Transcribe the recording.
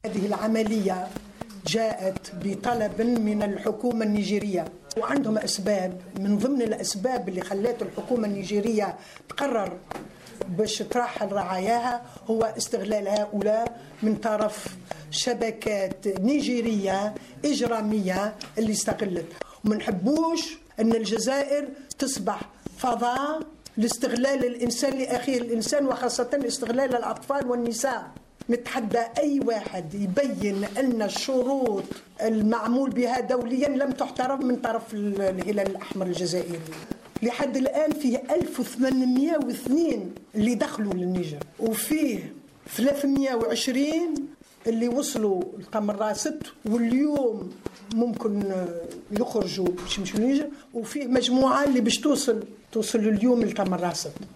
هذه العملية جاءت بطلب من الحكومة النيجيرية، وعندهم أسباب. من ضمن الأسباب اللي خلت الحكومة النيجيرية تقرر باش ترحل رعاياها هو استغلال هؤلاء من طرف شبكات نيجيرية إجرامية اللي استغلت. وما نحبوش أن الجزائر تصبح فضاء لاستغلال الإنسان لأخيه الإنسان، وخاصة استغلال الأطفال والنساء. نتحدى أي واحد يبين أن الشروط المعمول بها دوليا لم تحترم من طرف الهلال الأحمر الجزائري. لحد الآن فيه 1802 اللي دخلوا للنيجر، وفيه 320 اللي وصلوا لقمر راست، واليوم ممكن يخرجوا باش يمشوا للنيجر، وفيه مجموعة اللي باش توصل اليوم لقمر راست.